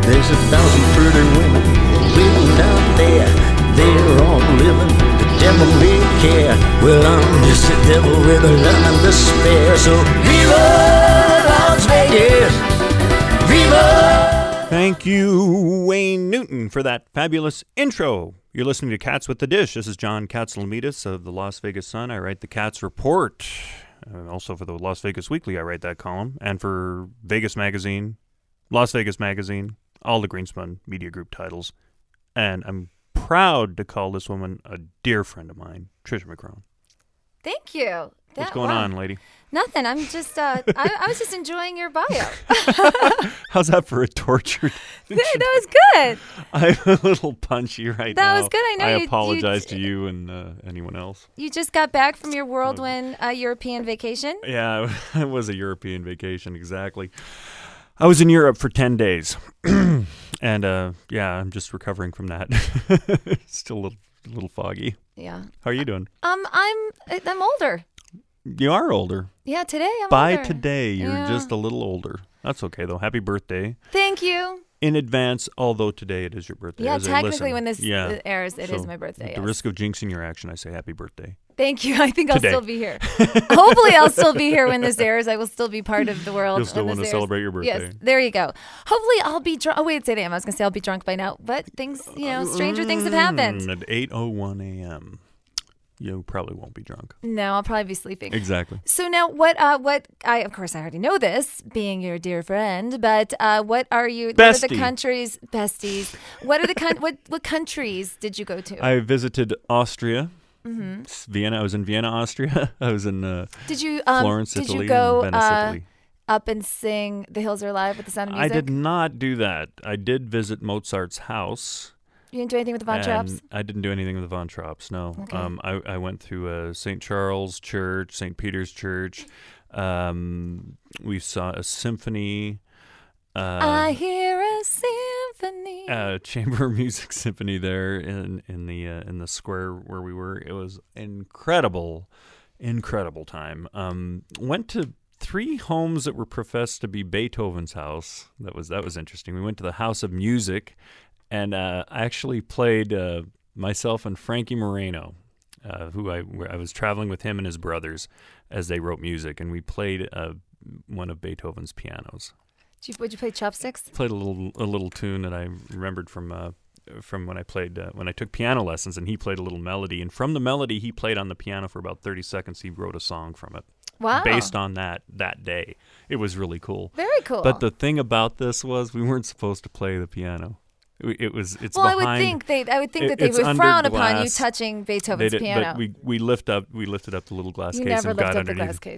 There's 1,000 pretty women living out there. They're all living, the devil may care. Well, I'm just a devil with a love and despair. So Viva Las Vegas! Viva! Thank you, Wayne Newton, for that fabulous intro. You're listening to Cats with the Dish. This is John Katzlamidas of the Las Vegas Sun. I write the Cats Report. Also for the Las Vegas Weekly, I write that column. And for Vegas Magazine, Las Vegas Magazine, all the Greenspun Media Group titles. And I'm proud to call this woman a dear friend of mine, Trisha McCrone. Thank you. What's going on, lady? Nothing. I'm just, I was just enjoying your bio. How's that for a tortured? That was good. I'm a little punchy right now. That was good. I know. I apologize to you and anyone else. You just got back from your whirlwind European vacation? Yeah, it was a European vacation, exactly. I was in Europe for 10 days. And, I'm just recovering from that. Still a little foggy. Yeah. How are you doing? I'm older. You are older. Yeah, today I'm By older. today, you're just a little older. That's okay, though. Happy birthday. Thank you. In advance, although today it is your birthday. Yeah, as I technically listen. when this airs, it So, is my birthday. At the risk of jinxing your action, I say happy birthday. Thank you. I think I'll Today. still be here. Hopefully I'll still be here when this airs. I will still be part of the world. You'll still when want to this airs. celebrate your birthday. Yes, there you go. Hopefully I'll be drunk. Oh, wait, say that. I was going to say I'll be drunk by now. But things, stranger things have happened. At 8:01 a.m., you probably won't be drunk. No, I'll probably be sleeping. Exactly. So now of course I already know this, being your dear friend, but what are you, what are the Bestie. countries, besties, what are the, what countries did you go to? I visited Austria, Vienna. I was in Vienna, Austria. I was in Did you, Florence, did Italy, you go and Venice, Italy. up and sing The Hills Are Alive with the Sound of Music? I did not do that. I did visit Mozart's house. You didn't do anything with the Von Trapps? I didn't do anything with the Von Trapps, no. Okay. I went through St. Charles Church, St. Peter's Church. We saw a symphony. I hear a symphony. Chamber Music Symphony there in the square where we were. It was incredible time. Went to 3 homes that were professed to be Beethoven's house. That was interesting. We went to the House of Music. And I actually played myself and Frankie Moreno, who I was traveling with him and his brothers as they wrote music, and we played one of Beethoven's pianos. Would you play chopsticks? Played a little tune that I remembered from when I played when I took piano lessons, and he played a little melody, and from the melody he played on the piano for about 30 seconds. He wrote a song from it. Wow. Based on that day. It was really cool. Very cool. But the thing about this was we weren't supposed to play the piano. It's well, behind, I would think that they it's would under frown upon you glass. touching Beethoven's piano. But we lifted up the little glass You case never and got lift up the underneath. glass case.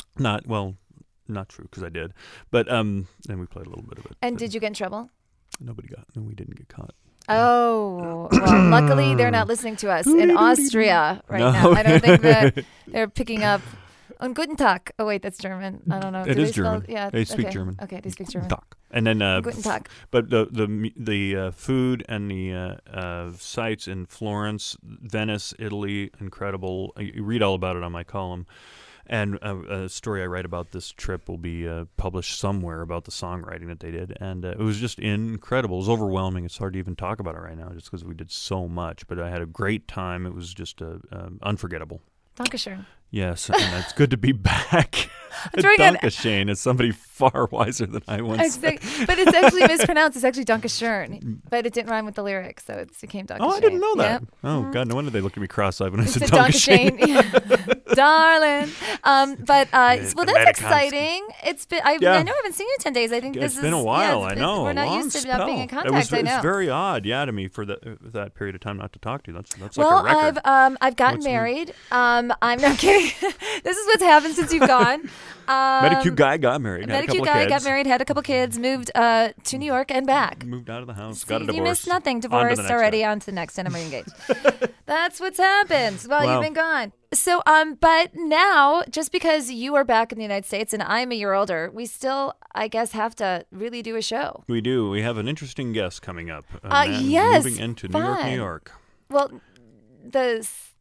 Not true, because I did. But then we played a little bit of it. And did you get in trouble? No, we didn't get caught. Oh, well, luckily they're not listening to us in Austria right now. I don't think that they're picking up. Und Guten Tag. Oh, wait, that's German. I don't know. It is German. Yeah, They speak okay. German. Okay, they speak German. Tag. And then, Guten Tag. But the food and the sites in Florence, Venice, Italy, incredible. You read all about it on my column. And a story I write about this trip will be published somewhere about the songwriting that they did. And it was just incredible. It was overwhelming. It's hard to even talk about it right now just because we did so much. But I had a great time. It was just unforgettable. Dankeschön. Yes, and it's good to be back. Dankeschön is somebody far wiser than I once said. But it's actually mispronounced. It's actually Dankeschön. But it didn't rhyme with the lyrics, so it became Dankeschön. Oh, I didn't know that. Yep. Oh, God, no wonder they looked at me cross-eyed when I said Dankeschön. Dankeschön. Darling. Well, that's Amerikaans. exciting. It's been. I know I haven't seen you in 10 days. I think It's this is been a while. I know. We're not long used to spell. not being in contact. It was I know. very odd, to me for that period of time not to talk to you. That's well, like a record. I've gotten married. I'm not kidding. This is what's happened since you've gone. Met a cute guy, got married, Met had a a couple cute of guy, kids. got married, had a couple kids, moved to New York and back. Moved out of the house, See, got a divorce. You missed nothing. On to the Divorced next already. guy. On to the next, and I'm engaged. That's what's happened while Wow. you've been gone. So, but now, just because you are back in the United States and I'm a year older, we still, I guess, have to really do a show. We do. We have an interesting guest coming up. Yes, Moving into fun. New York. Well, the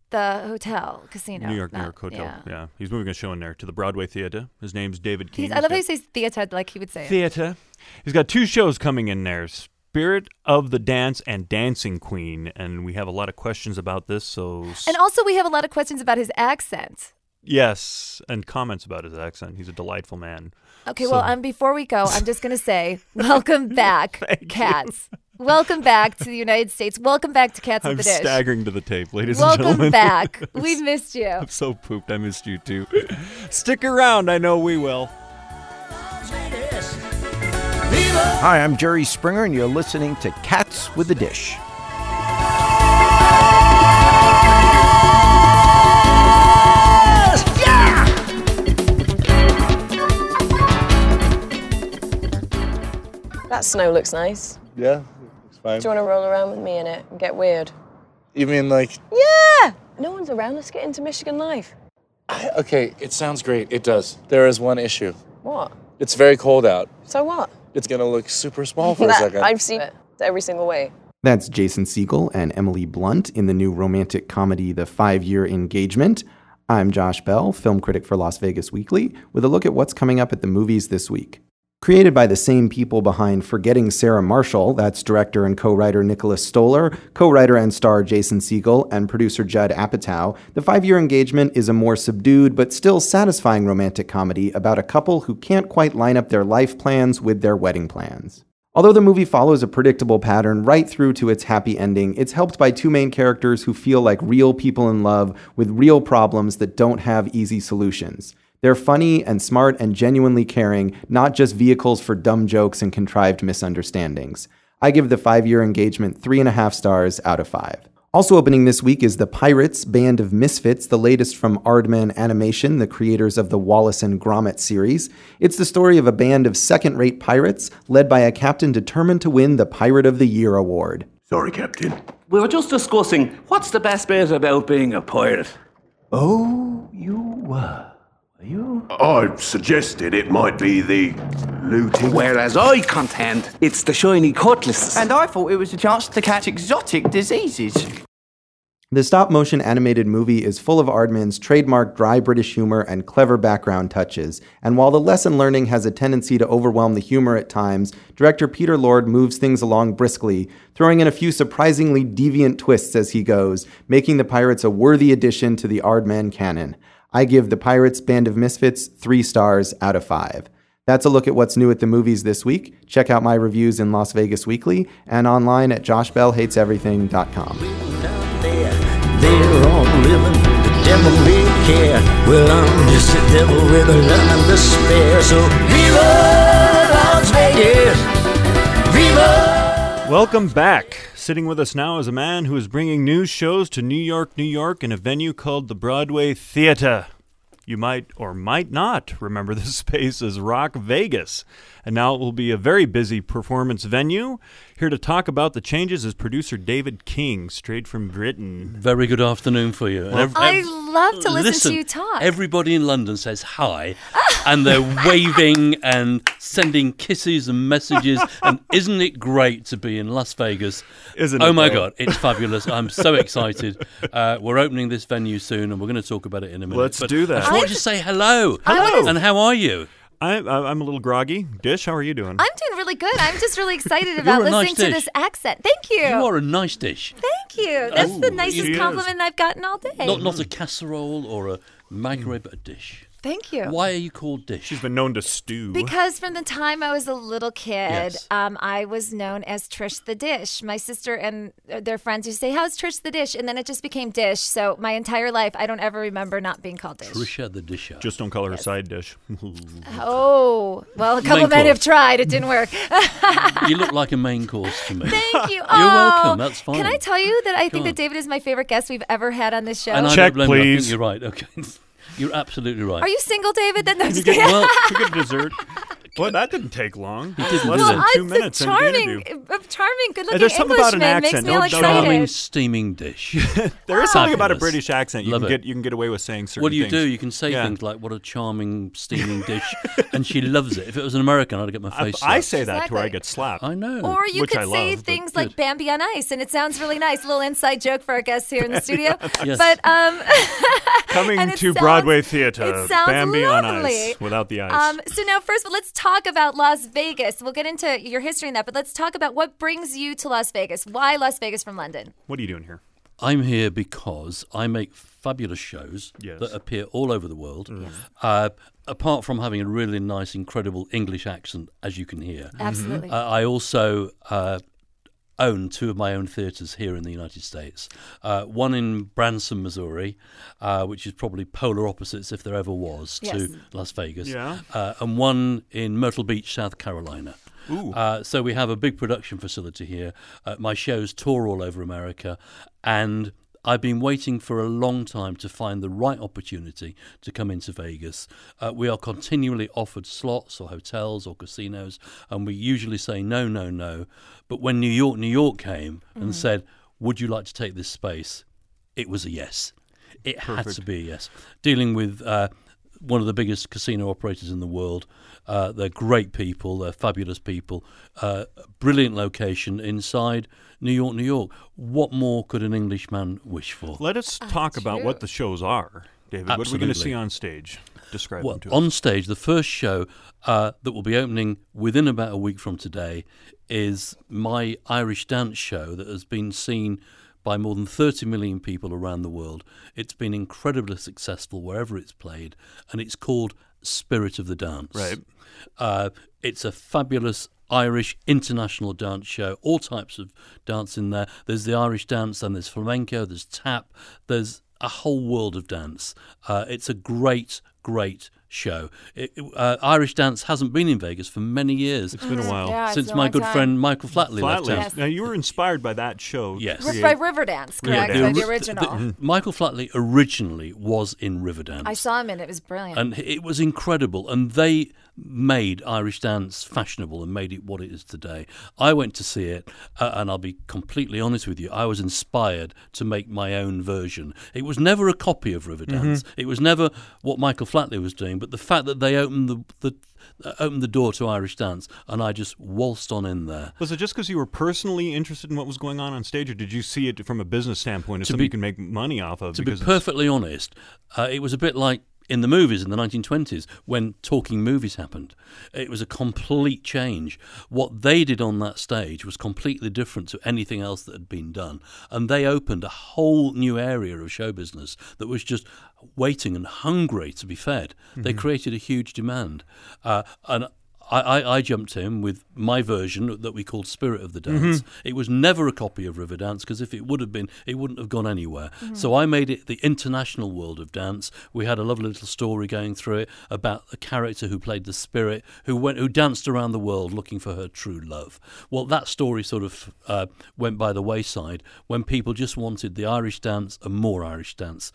the hotel casino. New York Hotel. Yeah. He's moving a show in there to the Broadway Theater. His name's David King. I love how he says theater like he would say it. Theater. He's got 2 shows coming in there, Spirit of the Dance and Dancing Queen. And we have a lot of questions about this. And also we have a lot of questions about his accent. Yes, and comments about his accent. He's a delightful man. Okay, before we go, I'm just going to say, welcome back, Cats. Welcome back to the United States. Welcome back to Cats with the Dish. I'm staggering to the tape, ladies and gentlemen. Welcome back. We've missed you. I'm so pooped. I missed you too. Stick around. I know we will. Hi, I'm Jerry Springer, and you're listening to Cats with the Dish. That snow looks nice. Yeah, looks fine. Do you want to roll around with me in it and get weird? You mean like... Yeah! No one's around. Let's get into Michigan life. Okay, it sounds great. It does. There is one issue. What? It's very cold out. So what? It's going to look super small for a second. I've seen it every single way. That's Jason Segel and Emily Blunt in the new romantic comedy, The 5-Year Engagement. I'm Josh Bell, film critic for Las Vegas Weekly, with a look at what's coming up at the movies this week. Created by the same people behind Forgetting Sarah Marshall, that's director and co-writer Nicholas Stoller, co-writer and star Jason Segel, and producer Judd Apatow, The 5-Year Engagement is a more subdued but still satisfying romantic comedy about a couple who can't quite line up their life plans with their wedding plans. Although the movie follows a predictable pattern right through to its happy ending, it's helped by 2 main characters who feel like real people in love with real problems that don't have easy solutions. They're funny and smart and genuinely caring, not just vehicles for dumb jokes and contrived misunderstandings. I give The 5-Year Engagement 3.5 stars out of 5. Also opening this week is The Pirates, Band of Misfits, the latest from Aardman Animation, the creators of the Wallace and Gromit series. It's the story of a band of second-rate pirates led by a captain determined to win the Pirate of the Year award. Sorry, Captain. We were just discussing what's the best bit about being a pirate. Oh, you were. You? I suggested it might be the looting. Whereas I contend it's the shiny cutlasses. And I thought it was a chance to catch exotic diseases. The stop-motion animated movie is full of Aardman's trademark dry British humor and clever background touches, and while the lesson learning has a tendency to overwhelm the humor at times, director Peter Lord moves things along briskly, throwing in a few surprisingly deviant twists as he goes, making the Pirates a worthy addition to the Aardman canon. I give The Pirates, Band of Misfits 3 stars out of 5. That's a look at what's new at the movies this week. Check out my reviews in Las Vegas Weekly and online at joshbellhateseverything.com. They're all living the devil may care. Well, I'm just a devil with a love and despair. So Viva Las Vegas! Viva! Welcome back. Sitting with us now is a man who is bringing new shows to New York, in a venue called the Broadway Theater. You might or might not remember this space as Rock Vegas. And now it will be a very busy performance venue. Here to talk about the changes is producer David King, straight from Britain. Very good afternoon for you. I love to listen to you talk. Everybody in London says hi, and they're waving and sending kisses and messages. And isn't it great to be in Las Vegas? Isn't it? Oh my God, it's fabulous. I'm so excited. We're opening this venue soon, and we're going to talk about it in a minute. Let's do that. I want you to say hello. Hello. And how are you? I'm a little groggy. Dish, how are you doing? I'm doing really good. I'm just really excited about listening to this accent. Thank you. You are a nice dish. Thank you. That's the nicest compliment I've gotten all day. Not a casserole or a microwave, but a dish. Thank you. Why are you called Dish? She's been known to stew. Because from the time I was a little kid, Yes. I was known as Trish the Dish. My sister and their friends used to say, "How's Trish the Dish?" And then it just became Dish. So my entire life, I don't ever remember not being called Dish. Trisha the Disher. Just don't call her a side dish. Oh, well, a couple Main men have course. tried. It didn't work. You look like a main course to me. Thank you. You're welcome. That's fine. Can I tell you that I think Go on. that David is my favorite guest we've ever had on this show? And I Check, don't blame you. I please. think you're right. Okay. You're absolutely right. Are you single, David? Then no, Can just you get, kidding. Well, can you get dessert? Boy, that didn't take long. He didn't, Less did than it? 2 minutes into the charming, interview. good-looking There's something about an Englishman makes accent. me all Don't- don't- Charming excited. steaming dish. There is something about a Fabulous. British accent. You Love can it. get away with saying certain What do you things. do? You can say Yeah. things like, what a charming steaming dish. And she loves it. If it was an American, I'd get my face I slapped. say that to her, I Exactly. get slapped. I know. Or you Which could I say love, but things like good. Bambi on ice, and it sounds really nice. A little inside joke for our guests here in the studio. Yes. But Coming and it to sounds- Broadway theater, it sounds Bambi on lovely. ice, without the ice. So now, first of all, let's talk about Las Vegas. We'll get into your history in that, but let's talk about what brings you to Las Vegas. Why Las Vegas from London? What are you doing here? I'm here because I make fabulous shows Yes. that appear all over the world. Mm. Apart from having a really nice, incredible English accent, as you can hear, Absolutely. I also own 2 of my own theatres here in the United States. One in Branson, Missouri, which is probably polar opposites if there ever was Yes. to Las Vegas, Yeah. and one in Myrtle Beach, South Carolina. Ooh. So we have a big production facility here. My shows tour all over America, and I've been waiting for a long time to find the right opportunity to come into Vegas. We are continually offered slots or hotels or casinos, and we usually say no, no, no. But when New York came and said, would you like to take this space? It was a yes. It had to be a yes. Dealing with one of the biggest casino operators in the world. They're great people. They're fabulous people. Brilliant location inside New York, New York. What more could an Englishman wish for? Let us talk about what the shows are, David. What are we going to Absolutely. see on stage? Describe Well, them to us. on stage, the first show that will be opening within about a week from today is my Irish dance show that has been seen by more than 30 million people around the world. It's been incredibly successful wherever it's played, and it's called Spirit of the Dance. Right. It's a fabulous Irish international dance show, all types of dance in there. There's the Irish dance, and there's flamenco, there's tap, there's a whole world of dance. It's a great show. Irish dance hasn't been in Vegas for many years. It's been a while. Yeah, it's Since been a my long good time. friend Michael Flatley left Flatley. town. Now, you were inspired by that show. Yes. to By create- Riverdance, correct? Yeah, The original. Michael Flatley originally was in Riverdance. I saw him and it was brilliant. And it was incredible. And they made Irish dance fashionable and made it what it is today. I went to see it, and I'll be completely honest with you, I was inspired to make my own version. It was never a copy of Riverdance. It was never what Michael Flatley was doing, but the fact that they opened the door to Irish dance, and I just waltzed on in there. Was it just because you were personally interested in what was going on stage, or did you see it from a business standpoint as To something be- you can make money off of? To be Because perfectly honest, it was a bit like in the movies in the 1920s when talking movies happened. It was a complete change. What they did on that stage was completely different to anything else that had been done. And they opened a whole new area of show business that was just waiting and hungry to be fed. They created a huge demand. And I jumped in with my version that we called Spirit of the Dance. It was never a copy of Riverdance, because if it would have been, it wouldn't have gone anywhere. So I made it the international world of dance. We had a lovely little story going through it about a character who played the spirit, who danced around the world looking for her true love. Well, that story sort of went by the wayside when people just wanted the Irish dance and more Irish dance.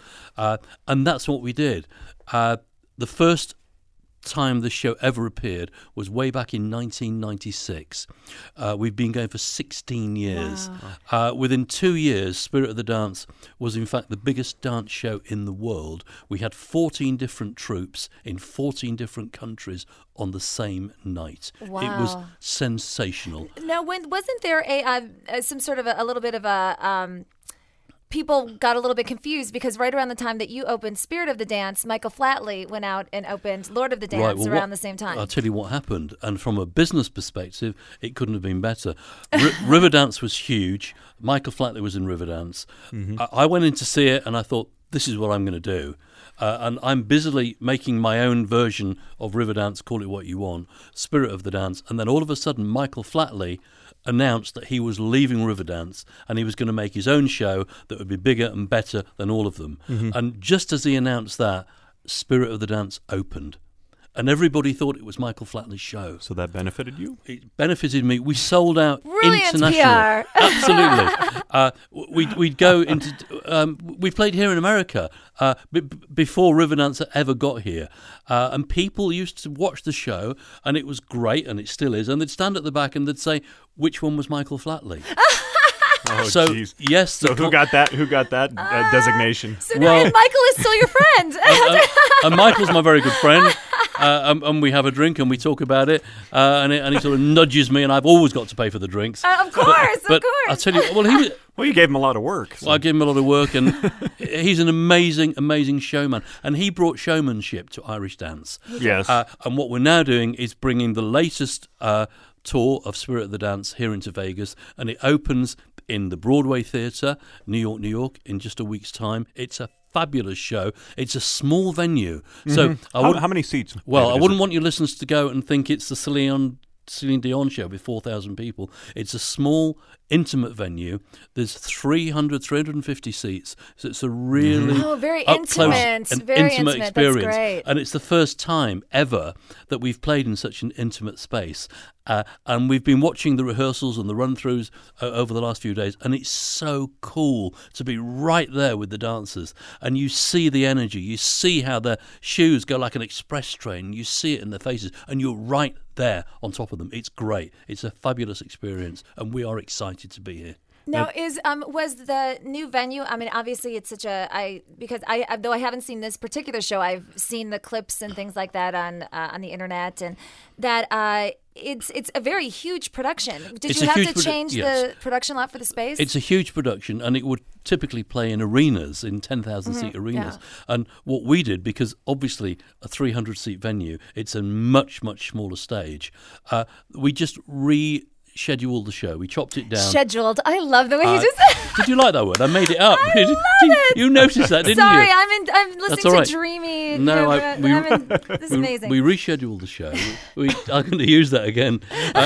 And that's what we did. The first time this show ever appeared was way back in 1996. We've been going for 16 years. Wow. Within 2 years, Spirit of the Dance was in fact the biggest dance show in the world. We had 14 different troupes in 14 different countries on the same night. Wow. It was sensational. Now, wasn't there some sort of a little bit of a people got a little bit confused because right around the time that you opened Spirit of the Dance, Michael Flatley went out and opened Lord of the Dance well, around the same time. I'll tell you what happened. And from a business perspective, it couldn't have been better. Riverdance was huge. Michael Flatley was in Riverdance. I went in to see it and I thought, this is what I'm going to do. And I'm busily making my own version of Riverdance, call it what you want, Spirit of the Dance. And then all of a sudden, Michael Flatley announced that he was leaving Riverdance and he was going to make his own show that would be bigger and better than all of them. And just as he announced that, Spirit of the Dance opened. and everybody thought it was Michael Flatley's show. So that benefited you? It benefited me. We sold out Brilliant internationally. PR. Absolutely. We'd go into. We played here in America before Riverdance ever got here, and people used to watch the show, and it was great, and it still is. And they'd stand at the back and they'd say, "Which one was Michael Flatley?" Oh, so geez. yes. So who got that? Who got that designation? So now Michael is still your friend. And Michael's my very good friend, and we have a drink and we talk about it, and he sort of nudges me, and I've always got to pay for the drinks. Of course, but I'll tell you, well, you gave him a lot of work. So. Well, I gave him a lot of work, and he's an amazing, amazing showman, and he brought showmanship to Irish dance. Yes. And what we're now doing is bringing the latest tour of Spirit of the Dance here into Vegas, and it opens in the Broadway Theatre, New York, in just a week's time. It's a fabulous show. It's a small venue. So how many seats? Well, I wouldn't want your listeners to go and think it's the Celine Dion show with 4,000 people. It's a small, intimate venue. There's 350 seats. So it's a really very up-close intimate, and very intimate intimate. experience. That's great. And it's the first time ever that we've played in such an intimate space. And we've been watching the rehearsals and the run-throughs over the last few days, and it's so cool to be right there with the dancers. And you see the energy. You see how their shoes go like an express train. You see it in their faces, and you're right there on top of them. It's great. It's a fabulous experience, and we are excited to be here. Now, was the new venue? I mean, obviously, it's such a because though I haven't seen this particular show, I've seen the clips and things like that on the internet, and that it's a very huge production. Did you have to change the production lot for the space? It's a huge production, and it would typically play in arenas, in 10,000 seat arenas. Yeah. And what we did, because obviously a 300 seat venue, it's a much, much smaller stage. We just scheduled the show. We chopped it down. Scheduled. I love the way you just. Did you like that word? I made it up. I love it. You noticed that, didn't Sorry, you? I'm listening to dreamy. No, this is amazing. We rescheduled the show. I'm going to use that again.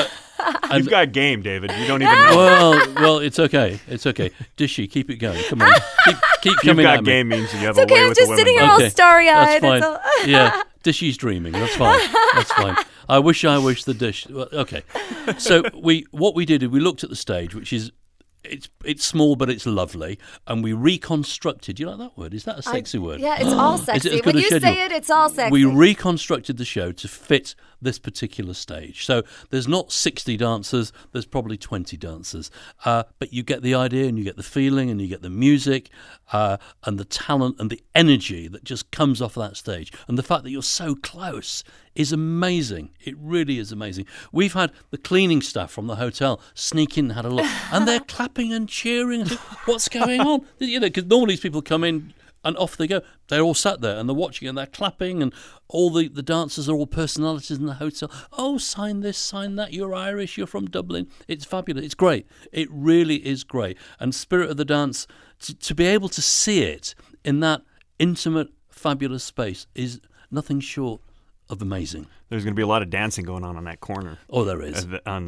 You've got game, David. You don't even know. Well, it's okay. It's okay. Dishy, keep it going. Come on. Keep coming at me. You've got game means you have a way with the women. I'm just sitting here all starry-eyed. That's fine. Yeah, Dishy's dreaming. That's fine. That's fine. I wish the dish. Well, okay. So what we did is we looked at the stage, which is it's small but it's lovely, and we reconstructed. Do you like that word? Is that a sexy word? Yeah, it's all sexy. Is it as when good you schedule? say it, it's all sexy. We reconstructed the show to fit this particular stage. So there's not 60 dancers, there's probably 20 dancers. But you get the idea, and you get the feeling, and you get the music, and the talent and the energy that just comes off that stage. And the fact that you're so close is amazing. It really is amazing. We've had the cleaning staff from the hotel sneak in and had a look, and they're clapping and cheering and what's going on? You know, because normally these people come in and off they go. They're all sat there and they're watching and they're clapping, and all the dancers are all personalities in the hotel. Oh, sign this, sign that. You're Irish, you're from Dublin. It's fabulous. It's great. It really is great. And Spirit of the Dance, to be able to see it in that intimate, fabulous space is nothing short of amazing. There's going to be a lot of dancing going on that corner. Oh, there is.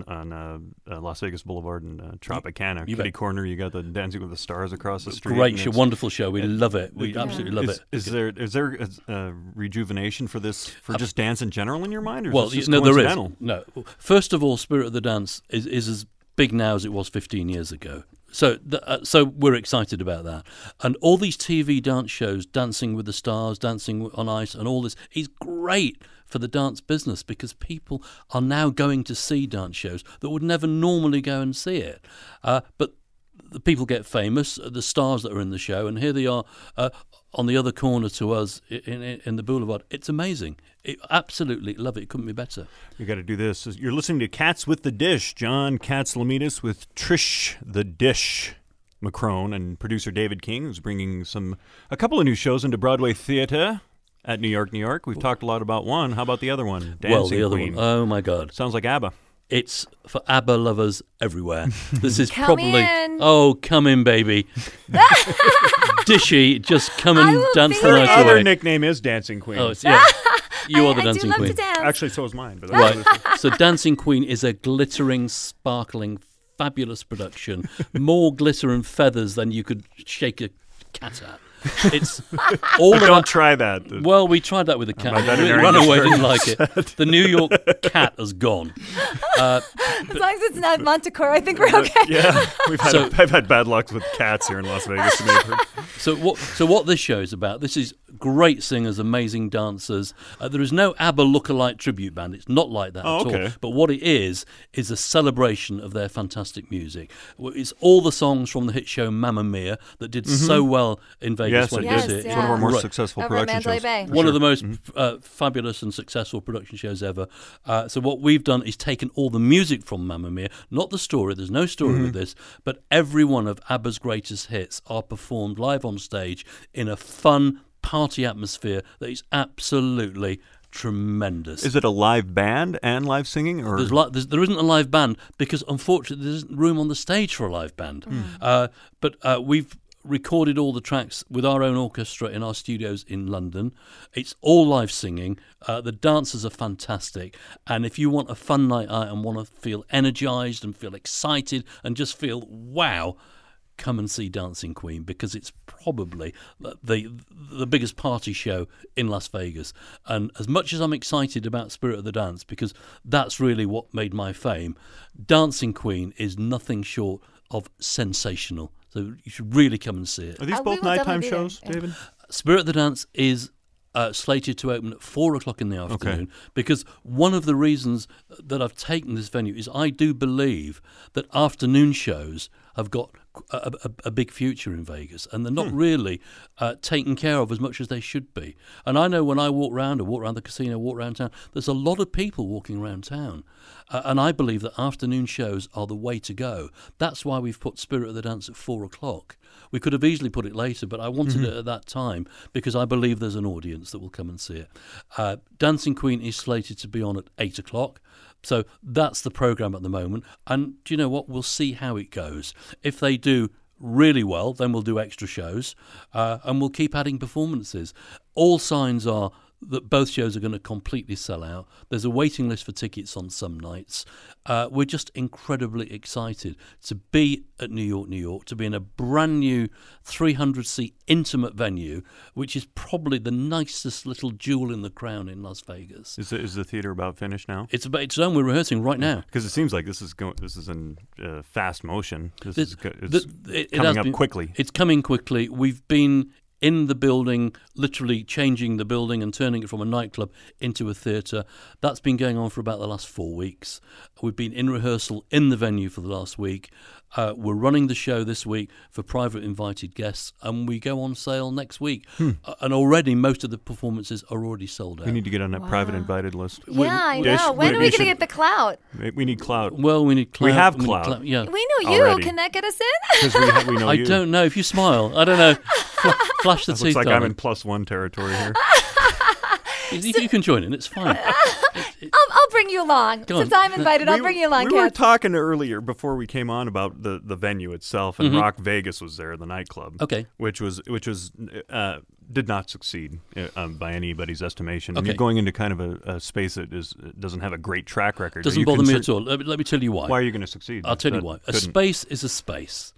On Las Vegas Boulevard and Tropicana. Kitty Corner, you got the Dancing with the Stars across the street. Great show, wonderful show. We love it. We absolutely love it. Is there a rejuvenation for this, for just dance in general in your mind? Or well, is this no, there is. coincidental? No. First of all, Spirit of the Dance is as big now as it was 15 years ago. So we're excited about that. And all these TV dance shows, Dancing with the Stars, Dancing on Ice, and all this is great for the dance business, because people are now going to see dance shows that would never normally go and see it. But the people get famous, the stars that are in the show, and here they are on the other corner to us in the Boulevard. It's amazing. Absolutely love it. It couldn't be better. You got to do this. You're listening to Cats with the Dish. John Katzlamidas with Trish the Dish McCrone and producer David King, who's bringing a couple of new shows into Broadway Theatre at New York. We've talked a lot about one. How about the other one? Dancing the other Queen. one. Oh my God. Sounds like ABBA. It's for ABBA lovers everywhere. This is Come probably in. Oh, come in, baby. Dishy, just come and dance the night Her away. nickname is Dancing Queen. Oh, yeah. You are the I Dancing do love Queen. to dance. Actually, so is mine. But Right. So Dancing Queen is a glittering, sparkling, fabulous production. More glitter and feathers than you could shake a cat at. It's all Don't about. try that. Well, we tried that with the cat. My It veterinarian ran is away, very didn't like it. The New York cat has gone. As long as it's not Montecore, I think we're okay. Yeah, I've had bad luck with cats here in Las Vegas. So what this show is about? This is great singers, amazing dancers. There is no ABBA lookalike tribute band. It's not like that at all. But what it is a celebration of their fantastic music. It's all the songs from the hit show Mamma Mia that did so well in Vegas when it was hit. It's one of our more successful Over at production Mandalay shows. Bay. One of the most fabulous and successful production shows ever. So what we've done is taken all the music from Mamma Mia, not the story. There's no story with this, but every one of ABBA's greatest hits are performed live on stage in a fun party atmosphere that is absolutely tremendous. Is it a live band and live singing? Or There isn't a live band because unfortunately there isn't room on the stage for a live band. But we've recorded all the tracks with our own orchestra in our studios in London. It's all live singing. The dancers are fantastic. And if you want a fun night out and want to feel energized and feel excited and just feel wow, come and see Dancing Queen, because it's probably the biggest party show in Las Vegas. And as much as I'm excited about Spirit of the Dance, because that's really what made my fame, Dancing Queen is nothing short of sensational. So you should really come and see it. Are these both nighttime shows, David? Spirit of the Dance is slated to open at 4:00 in the afternoon, because one of the reasons that I've taken this venue is I do believe that afternoon shows have got a big future in Vegas, and they're not really taken care of as much as they should be. And I know when I walk around the casino, walk around town, there's a lot of people walking around town. And I believe that afternoon shows are the way to go. That's why we've put Spirit of the Dance at 4:00. We could have easily put it later, but I wanted it at that time because I believe there's an audience that will come and see it. Dancing Queen is slated to be on at 8:00. So that's the programme at the moment. And do you know what? We'll see how it goes. If they do really well, then we'll do extra shows and we'll keep adding performances. All signs are that both shows are going to completely sell out. There's a waiting list for tickets on some nights. We're just incredibly excited to be at New York, to be in a brand new 300-seat intimate venue, which is probably the nicest little jewel in the crown in Las Vegas. Is the theater about finished now? It's done. We're rehearsing right now. Because it seems like this is in fast motion. It's coming up quickly. It's coming quickly. We've been in the building, literally changing the building and turning it from a nightclub into a theatre. That's been going on for about the last 4 weeks. We've been in rehearsal in the venue for the last week. We're running the show this week for private invited guests, and we go on sale next week. And already most of the performances are already sold out. We need to get on that private invited list. Yeah, I know. When are we going to get the clout? We need clout. Well, we need clout. We have clout. Yeah. We know you. Already. Can that get us in? Because we know I you. don't know. If you smile, I don't know. Flash the It teeth. looks like I'm darling. in +1 territory here. You can join in. It's fine. I'll bring you along. Go on. Since I'm invited, I'll bring you along, We were Kat. talking earlier before we came on about the venue itself, and Rock Vegas was there, the nightclub. Okay. Which did not succeed by anybody's estimation. And Okay. you're going into kind of a space that doesn't have a great track record. Doesn't bother me at all. Let me tell you why. Why are you going to succeed? I'll tell you That why. A couldn't. space is a space.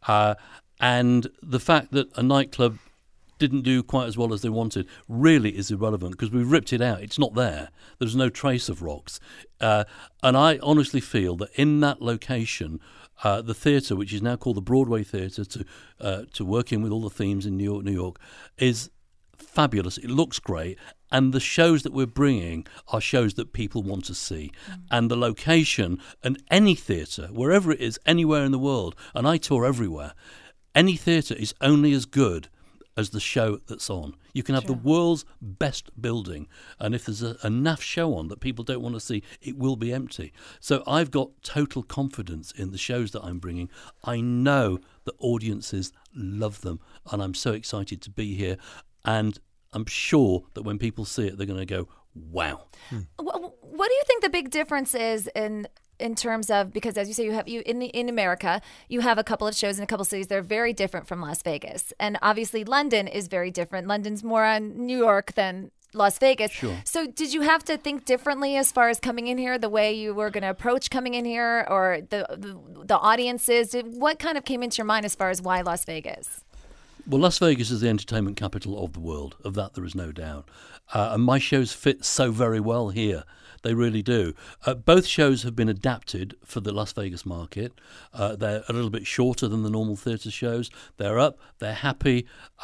And the fact that a nightclub didn't do quite as well as they wanted really is irrelevant because we ripped it out. It's not there. There's no trace of Rocks. And I honestly feel that in that location, the theatre, which is now called the Broadway Theatre, to work in with all the themes in New York, is fabulous. It looks great. And the shows that we're bringing are shows that people want to see. And the location, and any theatre, wherever it is, anywhere in the world, and I tour everywhere, any theatre is only as good as the show that's on. You can have the world's best building, and if there's a naff show on that people don't want to see, it will be empty. So I've got total confidence in the shows that I'm bringing. I know that audiences love them, and I'm so excited to be here. And I'm sure that when people see it, they're going to go, wow. What do you think the big difference is in terms of, because as you say, you in America, you have a couple of shows in a couple of cities that are very different from Las Vegas. And obviously London is very different. London's more on New York than Las Vegas. Sure. So did you have to think differently as far as coming in here, the way you were going to approach coming in here, or the audiences? What kind of came into your mind as far as why Las Vegas? Well, Las Vegas is the entertainment capital of the world. Of that, there is no doubt. And my shows fit so very well here. They really do. Both shows have been adapted for the Las Vegas market. They're a little bit shorter than the normal theatre shows. They're up. They're happy.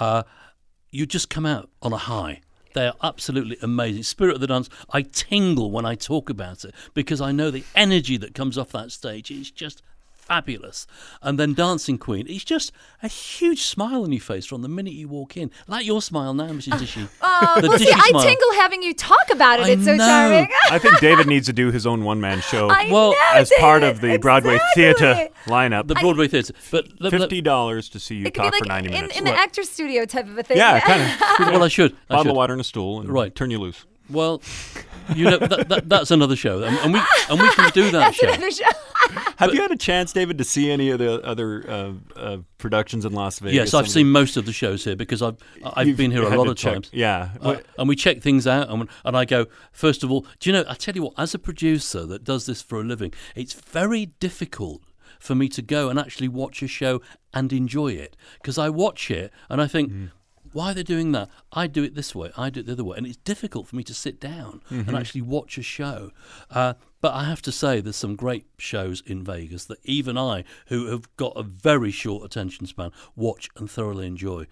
You just come out on a high. They are absolutely amazing. Spirit of the Dance, I tingle when I talk about it because I know the energy that comes off that stage is just fabulous. And then Dancing Queen, it's just a huge smile on your face from the minute you walk in. Like your smile now, Mrs. Dishy. Well, see, I tingle having you talk about it. It's so charming. I think David needs to do his own one-man show as David. part of the Broadway Theatre lineup. The Broadway Theatre. But $50 to see you It could talk be for like 90 minutes. in the actor's studio type of a thing. Yeah, kind of. Well, I should. Bottle of water and a stool and turn you loose. Well, you know that's another show, and we can do that That's show. another show. Have you had a chance, David, to see any of the other productions in Las Vegas? Yes, I've seen most of the shows here because I've been here a lot of times. Yeah, and we check things out, and I go, first of all, do you know? I tell you what, as a producer that does this for a living, it's very difficult for me to go and actually watch a show and enjoy it because I watch it and I think. Why are they doing that? I do it this way, I do it the other way. And it's difficult for me to sit down and actually watch a show. But I have to say there's some great shows in Vegas that even I, who have got a very short attention span, watch and thoroughly enjoy.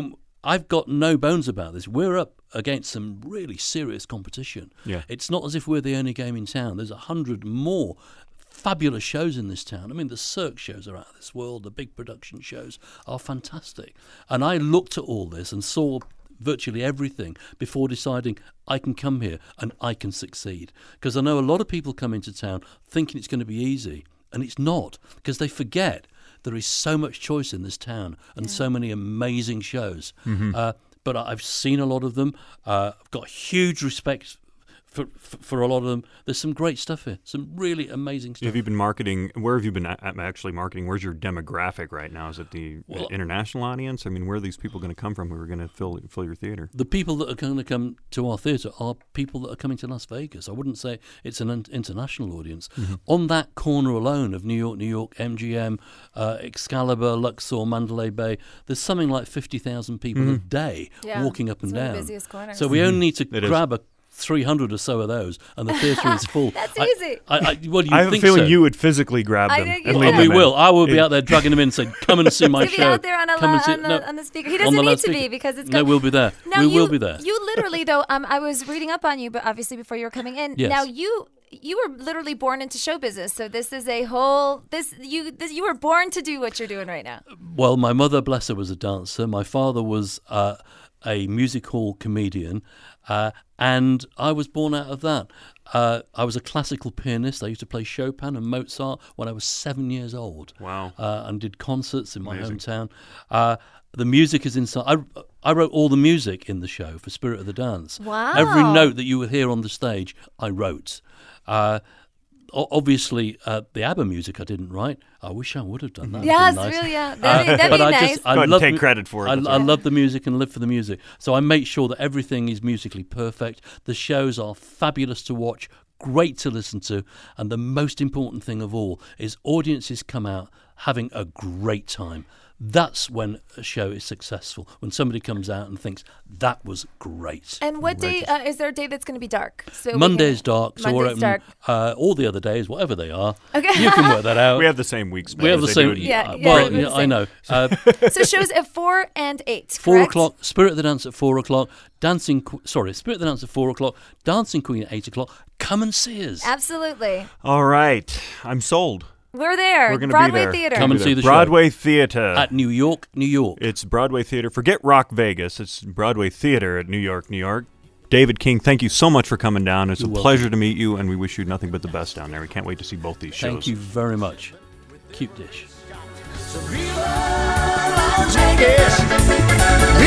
I've got no bones about this. We're up against some really serious competition. Yeah. It's not as if we're the only game in town. There's 100 more fabulous shows in this town. I mean, the Cirque shows are out of this world. The big production shows are fantastic. And I looked at all this and saw virtually everything before deciding I can come here and I can succeed. Because I know a lot of people come into town thinking it's going to be easy, and it's not, because they forget there is so much choice in this town and so many amazing shows. But I've seen a lot of them. I've got huge respect for a lot of them. There's some great stuff here, some really amazing stuff. Have you been marketing? Where have you been actually marketing? Where's your demographic right now? Is it the international audience? I mean, where are these people going to come from who are going to fill your theater? The people that are going to come to our theater are people that are coming to Las Vegas. I wouldn't say it's an international audience. On that corner alone of New York, MGM, Excalibur, Luxor, Mandalay Bay, there's something like 50,000 people a day walking up and down. The busiest corners. So we only need to grab 300 or so of those, and the theatre is full. That's easy. I have a feeling you would physically grab them. We will. I will be out there dragging them in and saying, come and see my show. Be out there on the speaker. He doesn't need to be because it's No, we'll be there. Now, we will be there. You literally, though, I was reading up on you, but obviously before you were coming in. Yes. Now, you were literally born into show business, so this is a whole you were born to do what you're doing right now. Well, my mother, bless her, was a dancer. My father was a music hall comedian, and I was born out of that. I was a classical pianist. I used to play Chopin and Mozart when I was 7 years old. Wow! And did concerts in my hometown. The music is inside. I wrote all the music in the show for Spirit of the Dance. Wow! Every note that you will hear on the stage, I wrote. Obviously, the ABBA music I didn't write. I wish I would have done that. Yes, nice. really, yeah. That'd be nice. I love take credit for it. I love the music and live for the music. So I make sure that everything is musically perfect. The shows are fabulous to watch, great to listen to, and the most important thing of all is audiences come out having a great time. That's when a show is successful, when somebody comes out and thinks, that was great. And what day, is there a day that's going to be dark? So Monday's dark, so we're open dark. all the other days, whatever they are. Okay. You can work that out. We have the same weeks. We have the same. I know. So shows at 4 and 8, 4 o'clock, Spirit of the Dance at 4 o'clock, Spirit of the Dance at 4 o'clock, Dancing Queen at 8 o'clock. Come and see us. Absolutely. All right. I'm sold. We're there. We're going to Broadway be there. Theater. Come and see the Broadway show. Theater. At New York, New York. It's Broadway Theater. Forget Rock Vegas. It's Broadway Theater at New York, New York. David King, thank you so much for coming down. It's a pleasure to meet you, and we wish you nothing but the best down there. We can't wait to see both these shows. Thank you very much. Cute dish. So Viva Las Vegas.